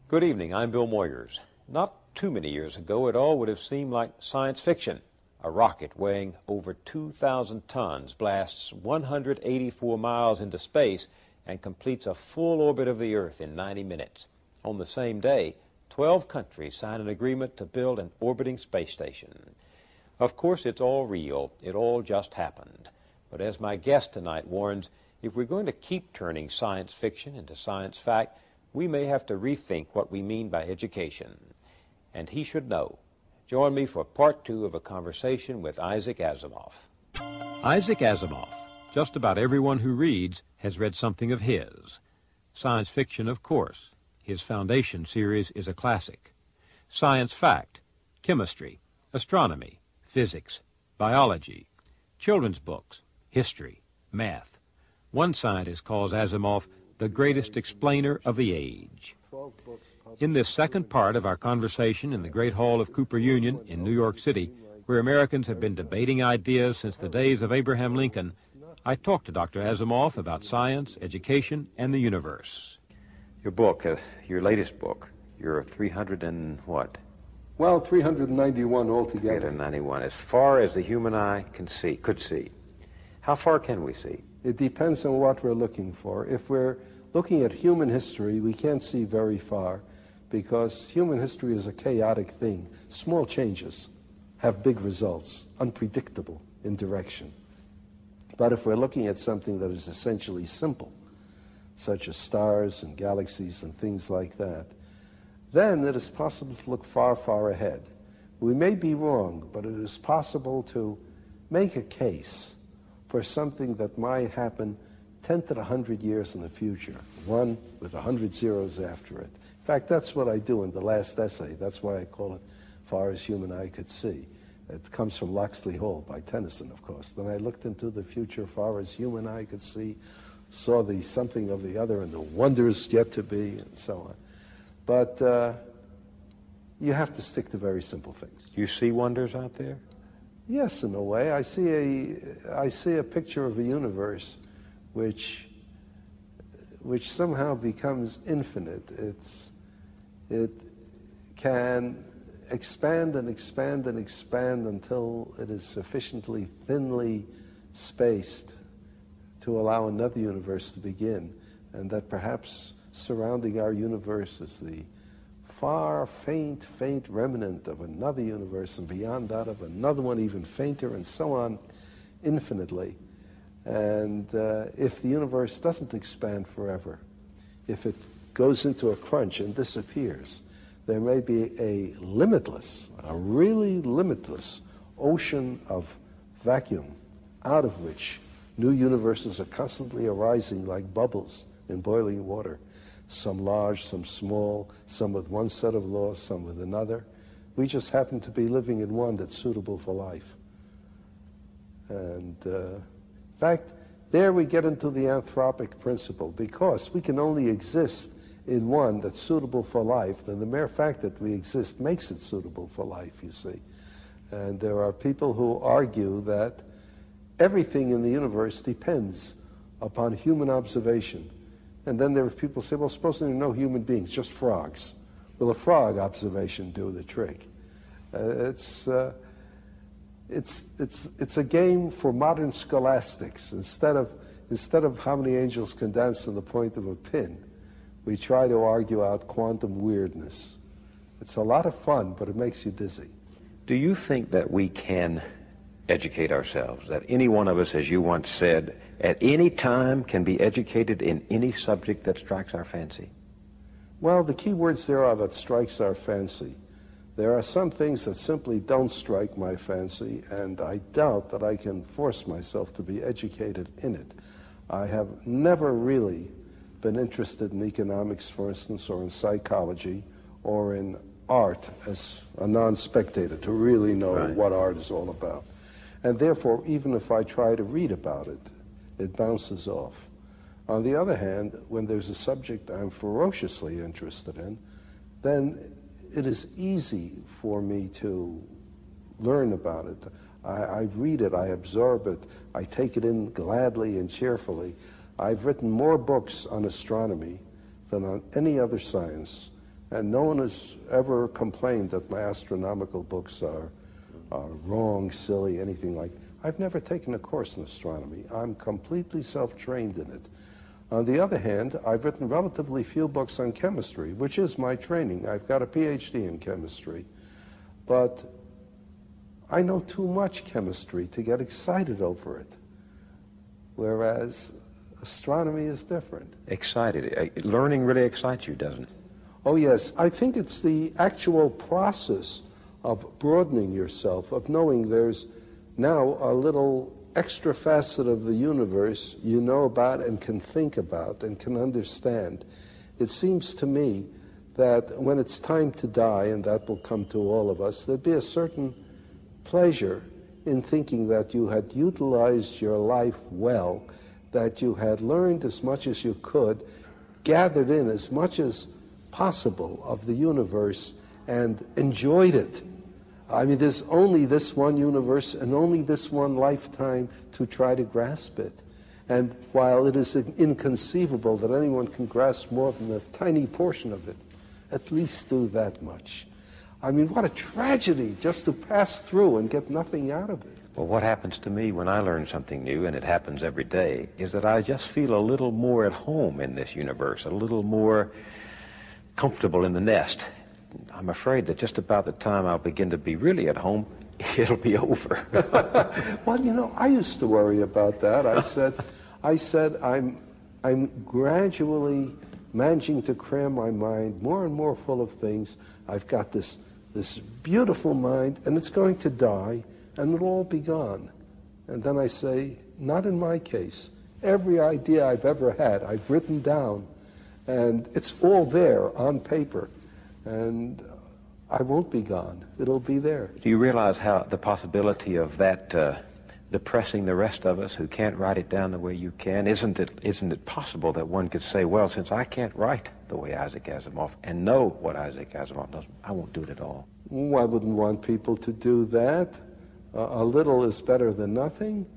Good evening, I'm Bill Moyers. Not too many years ago, it all would have seemed like science fiction. A rocket weighing over 2,000 tons blasts 184 miles into space and completes a full orbit of the Earth in 90 minutes. On the same day, 12 countries signed an agreement to build an orbiting space station. Of course, it's all real. It all just happened. But as my guest tonight warns, if we're going to keep turning science fiction into science fact, we may have to rethink what we mean by education. And he should know. Join me for part 2 of a conversation with Isaac Asimov. Isaac Asimov. Just about everyone who reads has read something of his. Science fiction, of course. His Foundation series is a classic. Science fact, chemistry, astronomy, physics, biology, children's books, history, math. One scientist calls Asimov the greatest explainer of the age. In this second part of our conversation in the Great Hall of Cooper Union in New York City, where Americans have been debating ideas since the days of Abraham Lincoln, I talked to Dr. Asimov about science, education, and the universe. Your book, your latest book, your 300 and what? Well, 391 altogether. 391, as far as the human eye could see. How far can we see? It depends on what we're looking for. If we're looking at human history, we can't see very far because human history is a chaotic thing. Small changes have big results, unpredictable in direction. But if we're looking at something that is essentially simple, such as stars and galaxies and things like that, then it is possible to look far, far ahead. We may be wrong, but it is possible to make a case for something that might happen 10 to the 100 years in the future, one with 100 zeros after it. In fact, that's what I do in the last essay. That's why I call it Far as Human Eye Could See. It comes from Locksley Hall by Tennyson, of course. Then I looked into the future far as human eye could see, saw the something of the other and the wonders yet to be, and so on. But you have to stick to very simple things. You see wonders out there? Yes, in a way. I see a picture of a universe which somehow becomes infinite. It can expand and expand and expand until it is sufficiently thinly spaced to allow another universe to begin, and that perhaps surrounding our universe is the far, faint remnant of another universe, and beyond that of another one even fainter, and so on infinitely. And if the universe doesn't expand forever, if it goes into a crunch and disappears, there may be a really limitless ocean of vacuum out of which new universes are constantly arising like bubbles in boiling water. Some large, some small, some with one set of laws, some with another. We just happen to be living in one that's suitable for life. And in fact, there we get into the anthropic principle, because we can only exist in one that's suitable for life, then the mere fact that we exist makes it suitable for life, you see. And there are people who argue that everything in the universe depends upon human observation. And then there are people who say, well, suppose there are no human beings, just frogs. Will a frog observation do the trick? It's a game for modern scholastics. Instead of how many angels can dance on the point of a pin, we try to argue out quantum weirdness. It's a lot of fun, but it makes you dizzy. Do you think that we can educate ourselves, that any one of us, as you once said, at any time can be educated in any subject that strikes our fancy? Well, the key words there are that strikes our fancy. There are some things that simply don't strike my fancy, and I doubt that I can force myself to be educated in it. I have never really been interested in economics, for instance, or in psychology, or in art as a non-spectator, to really know what art is all about. And therefore, even if I try to read about it, it bounces off. On the other hand, when there's a subject I'm ferociously interested in, then it is easy for me to learn about it. I read it, I absorb it, I take it in gladly and cheerfully. I've written more books on astronomy than on any other science, And no one has ever complained that my astronomical books are wrong, silly, anything like that. I've never taken a course in astronomy. I'm completely self-trained in it. On the other hand, I've written relatively few books on chemistry, which is my training. I've got a PhD in chemistry. But I know too much chemistry to get excited over it, whereas astronomy is different. Excited. Learning really excites you, doesn't it? Oh, yes. I think it's the actual process of broadening yourself, of knowing there's now a little extra facet of the universe you know about and can think about and can understand. It seems to me that when it's time to die, and that will come to all of us, there'd be a certain pleasure in thinking that you had utilized your life well, that you had learned as much as you could, gathered in as much as possible of the universe, and enjoyed it. I mean, there's only this one universe and only this one lifetime to try to grasp it. And while it is inconceivable that anyone can grasp more than a tiny portion of it, at least do that much. I mean, what a tragedy just to pass through and get nothing out of it. Well, what happens to me when I learn something new, and it happens every day, is that I just feel a little more at home in this universe, a little more comfortable in the nest. I'm afraid that just about the time I'll begin to be really at home, it'll be over. Well, you know, I used to worry about that. I said I'm gradually managing to cram my mind more and more full of things. I've got this beautiful mind, and it's going to die, and it'll all be gone. And then I say, not in my case. Every idea I've ever had, I've written down, and it's all there on paper. And I won't be gone. It'll be there. Do you realize how the possibility of that depressing the rest of us who can't write it down the way you can? Isn't it possible that one could say, well, since I can't write the way Isaac Asimov and know what Isaac Asimov does, I won't do it at all? I wouldn't want people to do that. A little is better than nothing.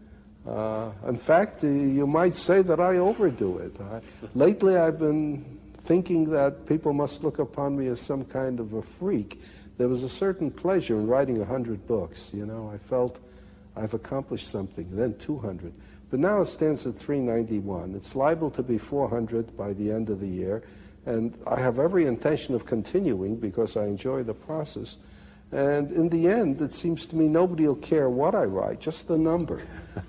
In fact, you might say that I overdo it. Lately, I've been thinking that people must look upon me as some kind of a freak. There was a certain pleasure in writing 100 books. You know, I felt I've accomplished something, then 200. But now it stands at 391. It's liable to be 400 by the end of the year, and I have every intention of continuing because I enjoy the process. And in the end, it seems to me nobody will care what I write, just the number.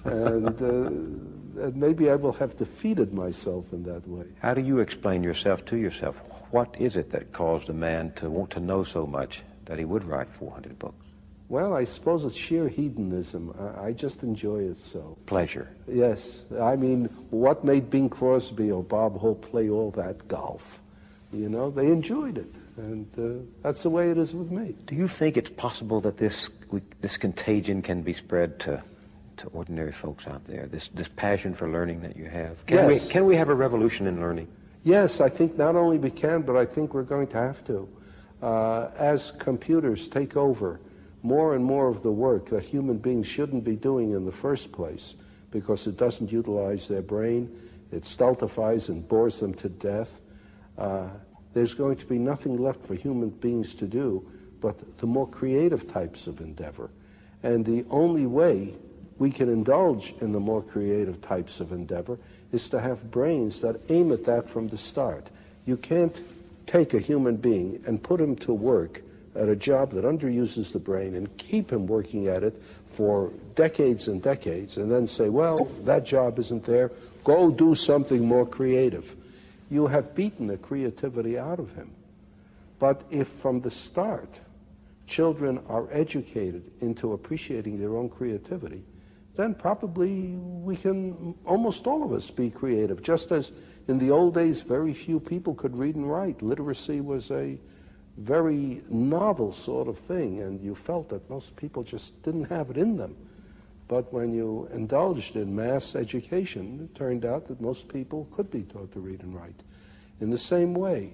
And maybe I will have defeated myself in that way. How do you explain yourself to yourself? What is it that caused a man to want to know so much that he would write 400 books? Well, I suppose it's sheer hedonism. I just enjoy it so. Pleasure. Yes. I mean, what made Bing Crosby or Bob Hope play all that golf? You know, they enjoyed it. And that's the way it is with me. Do you think it's possible that this contagion can be spread to ordinary folks out there, this passion for learning that you have? Can we have a revolution in learning? Yes, I think not only we can, but I think we're going to have to. As computers take over more and more of the work that human beings shouldn't be doing in the first place because it doesn't utilize their brain, it stultifies and bores them to death, there's going to be nothing left for human beings to do but the more creative types of endeavor. And the only way we can indulge in the more creative types of endeavor is to have brains that aim at that from the start. You can't take a human being and put him to work at a job that underuses the brain and keep him working at it for decades and decades and then say, well, that job isn't there, go do something more creative. You have beaten the creativity out of him. But if from the start children are educated into appreciating their own creativity, then probably we can, almost all of us, be creative. Just as in the old days, very few people could read and write. Literacy was a very novel sort of thing, and you felt that most people just didn't have it in them. But when you indulged in mass education, it turned out that most people could be taught to read and write. In the same way,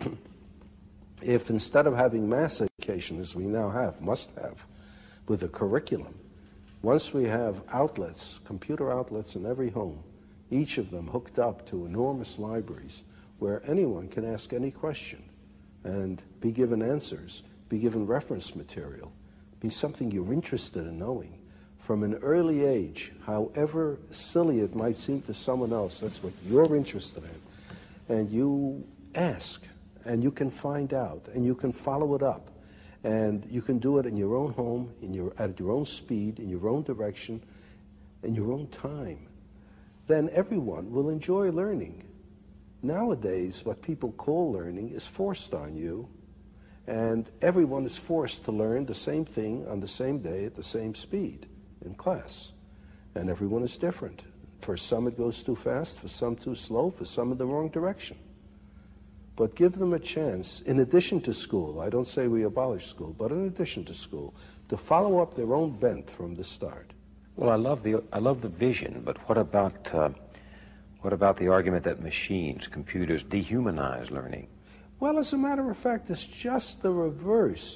if instead of having mass education, as we now have, must have, with a curriculum, once we have outlets, computer outlets in every home, each of them hooked up to enormous libraries where anyone can ask any question, and be given answers, be given reference material, be something you're interested in knowing. From an early age, however silly it might seem to someone else, that's what you're interested in. And you ask, and you can find out, and you can follow it up. And you can do it in your own home, at your own speed, in your own direction, in your own time. Then everyone will enjoy learning. Nowadays, what people call learning is forced on you, and everyone is forced to learn the same thing on the same day at the same speed in class. And everyone is different. For some it goes too fast, for some too slow, for some in the wrong direction. But give them a chance, in addition to school, I don't say we abolish school, but in addition to school, to follow up their own bent from the start. Well, I love the vision, but what about the argument that machines, computers, dehumanize learning? Well, as a matter of fact, it's just the reverse.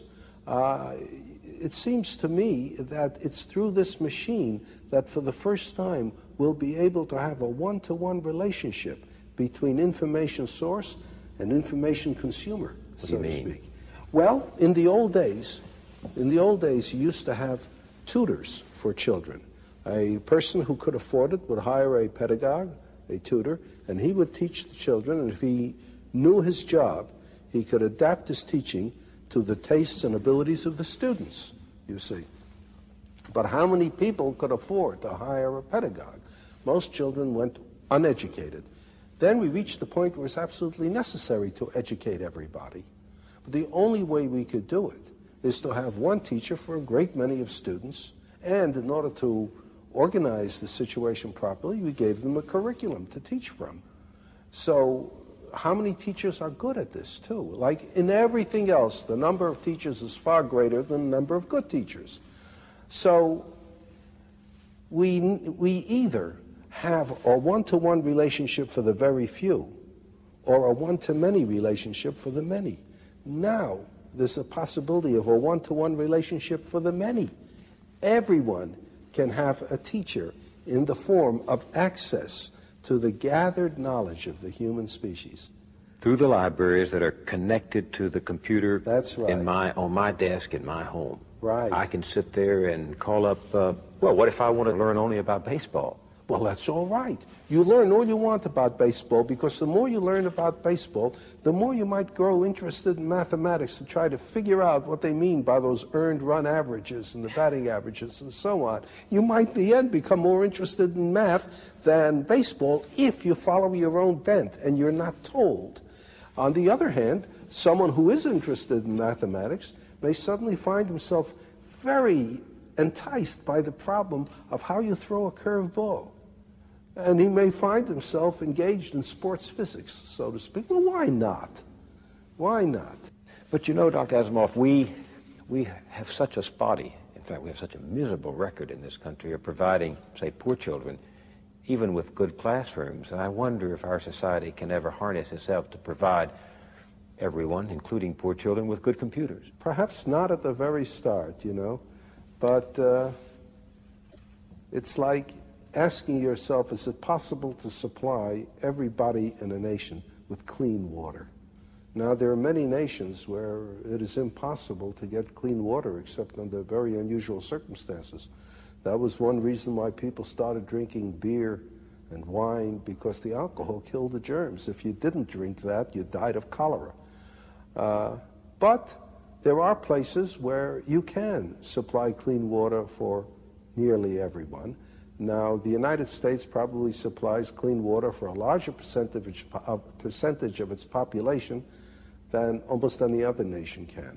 It seems to me that it's through this machine that for the first time we'll be able to have a one-to-one relationship between information source and information consumer, so to speak. Well, in the old days, you used to have tutors for children. A person who could afford it would hire a pedagogue, a tutor, and he would teach the children, and if he knew his job, he could adapt his teaching to the tastes and abilities of the students, you see. But how many people could afford to hire a pedagogue? Most children went uneducated. Then we reached the point where it's absolutely necessary to educate everybody. But the only way we could do it is to have one teacher for a great many of students, and in order to organize the situation properly, we gave them a curriculum to teach from. So how many teachers are good at this too? Like in everything else, the number of teachers is far greater than the number of good teachers. So we either have a one-to-one relationship for the very few or a one-to-many relationship for the many. Now there's a possibility of a one-to-one relationship for the many. Everyone can have a teacher in the form of access to the gathered knowledge of the human species. Through the libraries that are connected to the computer. That's right. On my desk in my home. Right. I can sit there and call up, what if I want to learn only about baseball? Well, that's all right. You learn all you want about baseball, because the more you learn about baseball, the more you might grow interested in mathematics to try to figure out what they mean by those earned run averages and the batting averages and so on. You might in the end become more interested in math than baseball if you follow your own bent and you're not told. On the other hand, someone who is interested in mathematics may suddenly find himself very enticed by the problem of how you throw a curved ball. And he may find himself engaged in sports physics, so to speak. Well, why not? Why not? But you know, Dr. Asimov, we have such a spotty, in fact, we have such a miserable record in this country of providing, say, poor children, even with good classrooms. And I wonder if our society can ever harness itself to provide everyone, including poor children, with good computers. Perhaps not at the very start, you know. But it's like asking yourself, is it possible to supply everybody in a nation with clean water? Now, there are many nations where it is impossible to get clean water except under very unusual circumstances. That was one reason why people started drinking beer and wine, because the alcohol killed the germs. If you didn't drink that, you died of cholera. But there are places where you can supply clean water for nearly everyone. Now, the United States probably supplies clean water for a larger percentage of its population than almost any other nation can.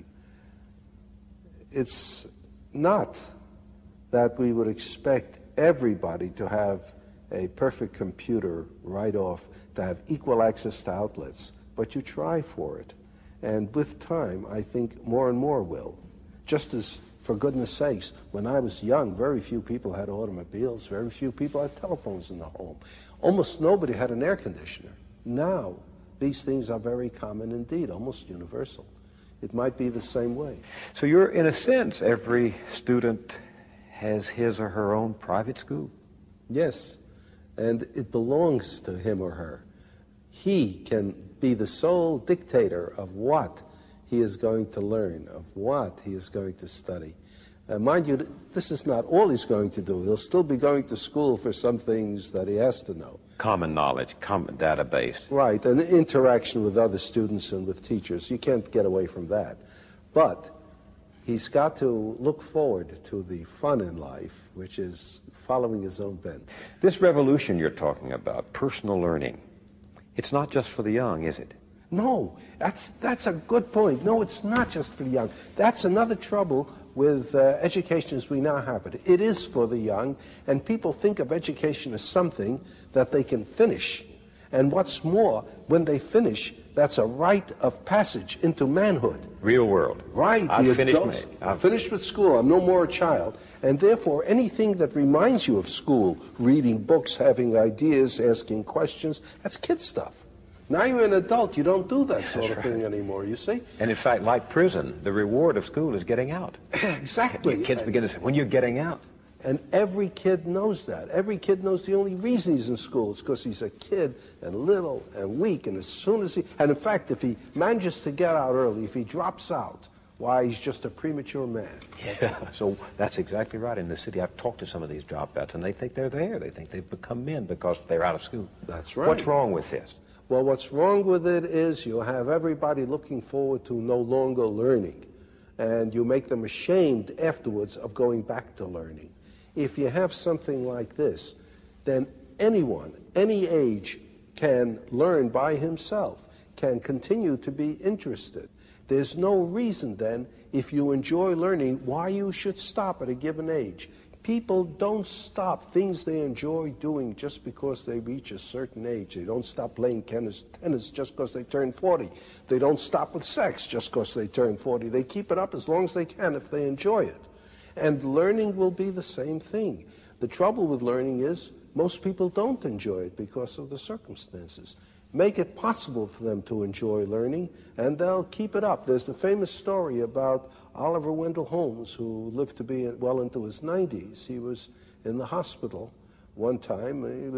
It's not that we would expect everybody to have a perfect computer right off, to have equal access to outlets, but you try for it. And with time, I think more and more will. Just as, for goodness sakes, when I was young, very few people had automobiles, very few people had telephones in the home. Almost nobody had an air conditioner. Now, these things are very common indeed, almost universal. It might be the same way. So you're, in a sense, every student has his or her own private school? Yes, and it belongs to him or her. He can be the sole dictator of what he is going to learn, of what he is going to study. Mind you, this is not all he's going to do. He'll still be going to school for some things that he has to know. Common knowledge, common database. Right, and interaction with other students and with teachers. You can't get away from that. But he's got to look forward to the fun in life, which is following his own bent. This revolution you're talking about, personal learning, it's not just for the young, is it? No, that's a good point. No, it's not just for the young. That's another trouble with education as we now have it. It is for the young, and people think of education as something that they can finish. And what's more, when they finish, that's a rite of passage into manhood. Real world. Right. I've finished with school. I'm no more a child. And therefore, anything that reminds you of school, reading books, having ideas, asking questions, that's kid stuff. Now you're an adult, you don't do that sort of thing anymore, you see? And in fact, like prison, the reward of school is getting out. Exactly. Kids begin to say, when you're getting out. And every kid knows that. Every kid knows the only reason he's in school is because he's a kid and little and weak. And as soon as and in fact, if he manages to get out early, if he drops out, why, he's just a premature man. Yeah, so that's exactly right. In the city, I've talked to some of these dropouts, and they think they're there. They think they've become men because they're out of school. That's right. What's wrong with this? Well, what's wrong with it is you have everybody looking forward to no longer learning, and you make them ashamed afterwards of going back to learning. If you have something like this, then anyone, any age, can learn by himself, can continue to be interested. There's no reason then, if you enjoy learning, why you should stop at a given age. People don't stop things they enjoy doing just because they reach a certain age. They don't stop playing tennis just because they turn 40. They don't stop with sex just because they turn 40. They keep it up as long as they can if they enjoy it. And learning will be the same thing. The trouble with learning is most people don't enjoy it because of the circumstances. Make it possible for them to enjoy learning, and they'll keep it up. There's the famous story about Oliver Wendell Holmes, who lived to be well into his 90s. He was in the hospital one time. He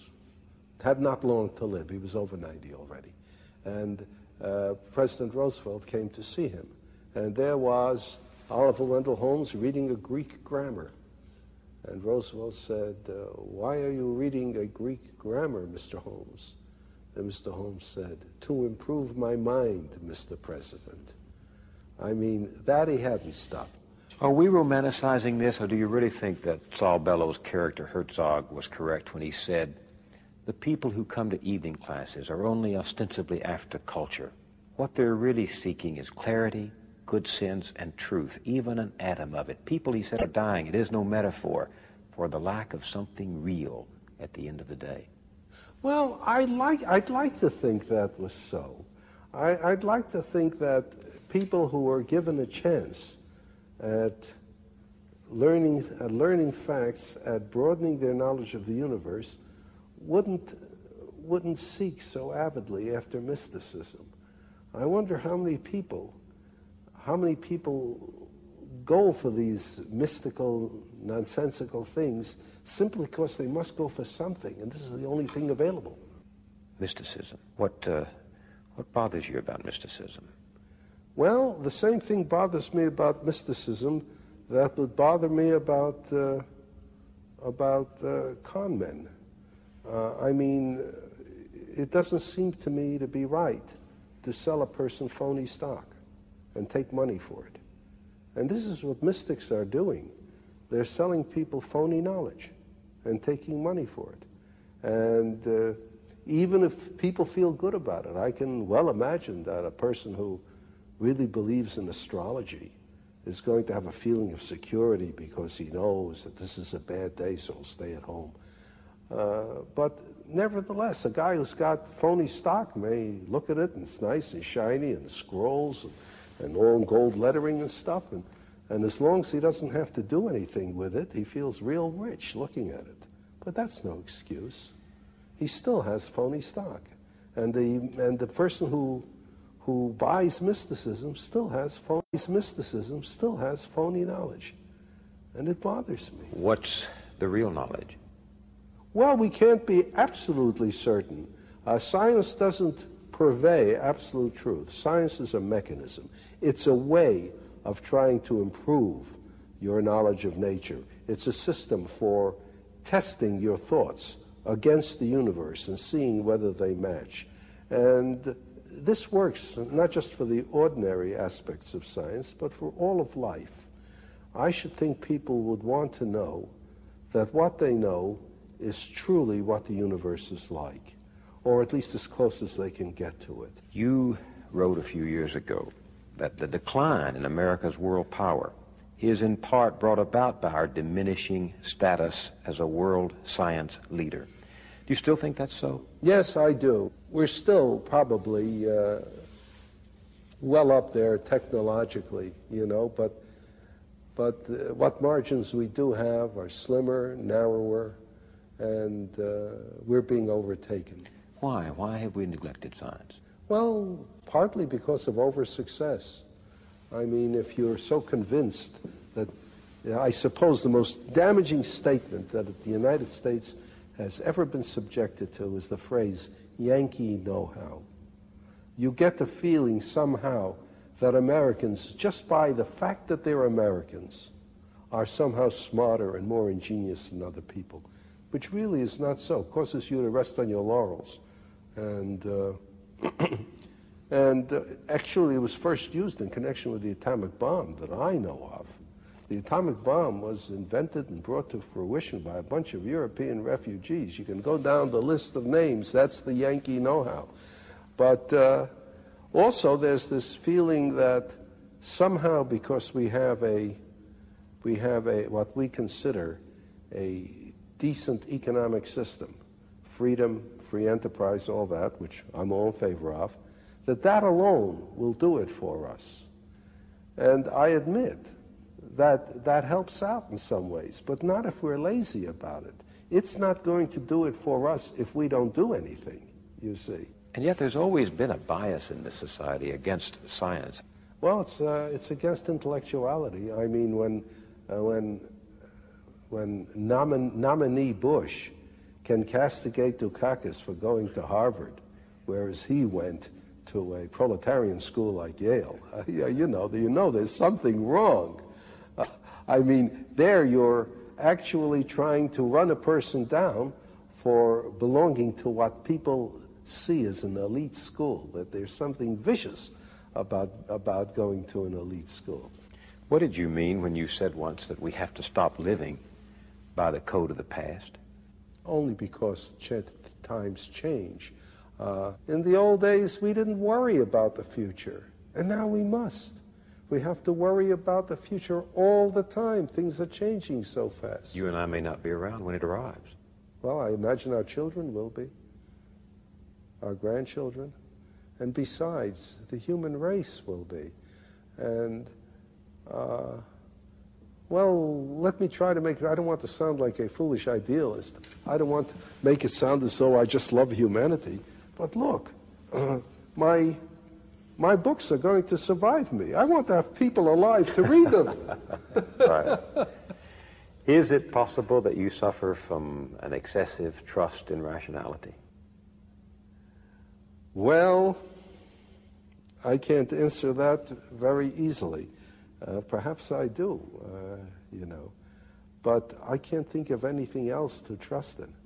had not long to live. He was over 90 already. And President Roosevelt came to see him. And there was Oliver Wendell Holmes reading a Greek grammar. And Roosevelt said, "Why are you reading a Greek grammar, Mr. Holmes?" And Mr. Holmes said, "To improve my mind, Mr. President." I mean, that he hadn't stopped. Are we romanticizing this, or do you really think that Saul Bellows' character, Herzog, was correct when he said, the people who come to evening classes are only ostensibly after culture? What they're really seeking is clarity, good sense, and truth, even an atom of it. People, he said, are dying. It is no metaphor for the lack of something real at the end of the day. Well, I'd like to think that was so. I'd like to think that people who are given a chance at learning facts, at broadening their knowledge of the universe, wouldn't seek so avidly after mysticism. I wonder how many people go for these mystical, nonsensical things simply because they must go for something, and this is the only thing available. Mysticism. What bothers you about mysticism? Well, the same thing bothers me about mysticism that would bother me about con men. I mean, it doesn't seem to me to be right to sell a person phony stock and take money for it. And this is what mystics are doing. They're selling people phony knowledge and taking money for it. And even if people feel good about it, I can well imagine that a person who really believes in astrology is going to have a feeling of security because he knows that this is a bad day, so he'll stay at home. But nevertheless, a guy who's got phony stock may look at it and it's nice and shiny and scrolls and all gold lettering and stuff, and as long as he doesn't have to do anything with it, he feels real rich looking at it. But that's no excuse. He still has phony stock. And the person who buys mysticism still has phony knowledge. And it bothers me. What's the real knowledge? Well, we can't be absolutely certain. Science doesn't purvey absolute truth. Science is a mechanism. It's a way of trying to improve your knowledge of nature. It's a system for testing your thoughts against the universe and seeing whether they match. And this works not just for the ordinary aspects of science, but for all of life. I should think people would want to know that what they know is truly what the universe is like, or at least as close as they can get to it. You wrote a few years ago that the decline in America's world power is in part brought about by our diminishing status as a world science leader. Do you still think that's so? Yes, I do. We're still probably well up there technologically, you know, but what margins we do have are slimmer, narrower, and we're being overtaken. Why? Why have we neglected science? Well, partly because of over-success. I mean, if you're so convinced that, I suppose the most damaging statement that the United States has ever been subjected to is the phrase, Yankee know-how. You get the feeling somehow that Americans, just by the fact that they're Americans, are somehow smarter and more ingenious than other people, which really is not so. It causes you to rest on your laurels. And actually, it was first used in connection with the atomic bomb that I know of. The atomic bomb was invented and brought to fruition by a bunch of European refugees. You can go down the list of names. That's the Yankee know-how. But also, there's this feeling that somehow, because we have what we consider a decent economic system, freedom, free enterprise, all that, which I'm all in favor of, that alone will do it for us. And I admit that helps out in some ways, but not if we're lazy about it. It's not going to do it for us if we don't do anything, you see. And yet there's always been a bias in this society against science. Well, it's against intellectuality. I mean, when nominee Bush can castigate Dukakis for going to Harvard, whereas he went to a proletarian school like Yale, you know there's something wrong. I mean, there you're actually trying to run a person down for belonging to what people see as an elite school, that there's something vicious about going to an elite school. What did you mean when you said once that we have to stop living by the code of the past? Only because times change. In the old days, we didn't worry about the future, and now we must. We have to worry about the future all the time. Things are changing so fast. You and I may not be around when it arrives. Well, I imagine our children will be, our grandchildren, and besides, the human race will be. And, well, let me try to make it, I don't want to sound like a foolish idealist. I don't want to make it sound as though I just love humanity. But look, my books are going to survive me. I want to have people alive to read them. Right. Is it possible that you suffer from an excessive trust in rationality? Well, I can't answer that very easily. Perhaps I do, you know. But I can't think of anything else to trust in.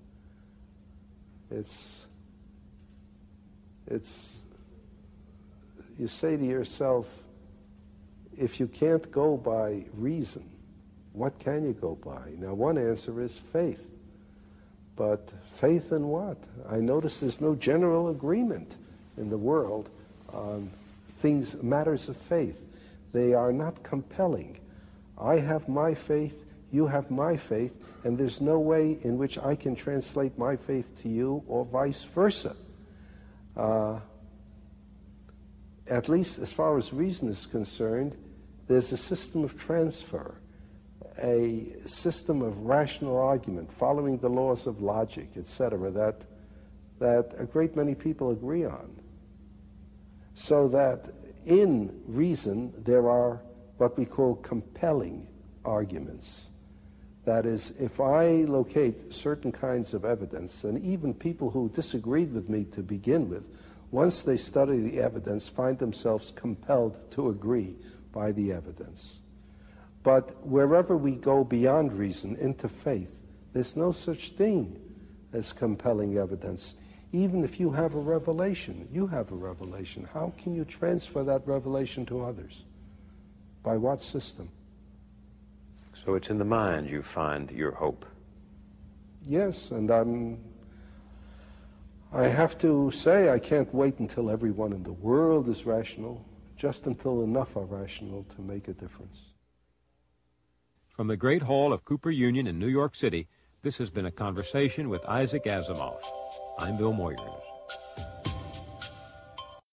You say to yourself, if you can't go by reason, what can you go by? Now, one answer is faith. But faith in what? I notice there's no general agreement in the world on matters of faith. They are not compelling. I have my faith, you have my faith, and there's no way in which I can translate my faith to you or vice versa. At least as far as reason is concerned, there's a system of transfer, a system of rational argument, following the laws of logic, etc., that a great many people agree on. So that in reason, there are what we call compelling arguments. That is, if I locate certain kinds of evidence, and even people who disagreed with me to begin with once they study the evidence, find themselves compelled to agree by the evidence. But wherever we go beyond reason into faith, there's no such thing as compelling evidence. Even if you have a revelation, how can you transfer that revelation to others? By what system? So it's in the mind you find your hope. Yes, and I have to say I can't wait until everyone in the world is rational, just until enough are rational to make a difference. From the Great Hall of Cooper Union in New York City, this has been a conversation with Isaac Asimov. I'm Bill Moyers.